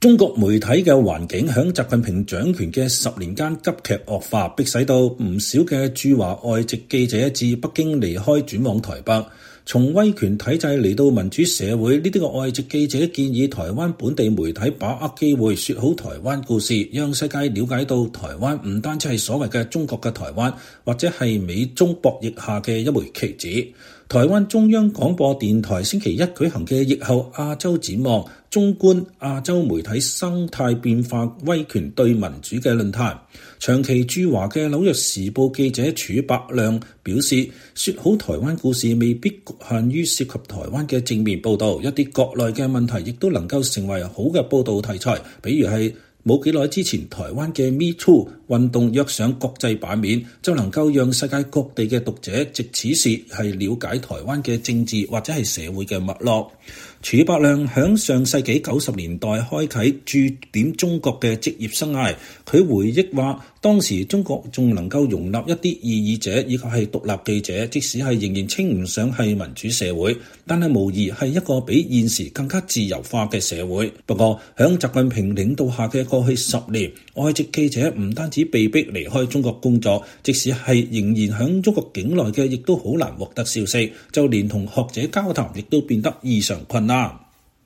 中國媒體嘅環境響習近平掌權嘅10年間急劇惡化，迫使到唔少嘅駐華外籍記者自北京離開轉往台北。從威權體制嚟到民主社會，呢啲個外籍記者建議台灣本地媒體把握機會說好台灣故事，讓世界了解到台灣唔單止係所謂嘅中國嘅台灣，或者係美中博弈下嘅一枚棋子。台灣中央廣播電台星期一舉行嘅疫後亞洲展望，縱觀亞洲媒體生態變化威權對民主嘅論壇。長期駐華嘅紐約時報記者褚伯亮表示，說好台灣故事未必局限於涉及台灣嘅正面報導，一啲國內嘅問題亦都能夠成為好嘅報導題材，比如係冇幾耐之前台灣嘅 Me Too 運動躍上國際版面，就能夠讓世界各地嘅讀者藉此事係了解台灣嘅政治或者係社會嘅脈絡。褚伯亮響上世紀90年代開啟駐點中國嘅職業生涯，佢回憶話，當時中國仲能夠容納一啲異議者以及係獨立記者，即使係仍然稱唔上係民主社會，但係無疑係一個比現時更加自由化嘅社會。不過響習近平領導下嘅過去10年，外籍記者唔單止被逼離開中國工作，即使係仍然響中國境內嘅，亦都好難獲得消息，就連同學者交談亦都變得異常困難。